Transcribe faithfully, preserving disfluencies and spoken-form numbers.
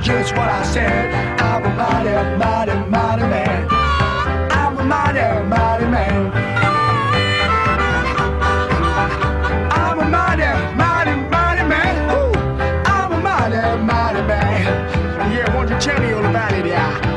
just what I said. I'm a mighty, mighty, mighty man. I'm a mighty, mighty man. I'm a mighty, mighty, mighty man. Ooh, I'm a mighty, mighty man. Yeah, won't you tell me all about it, yeah?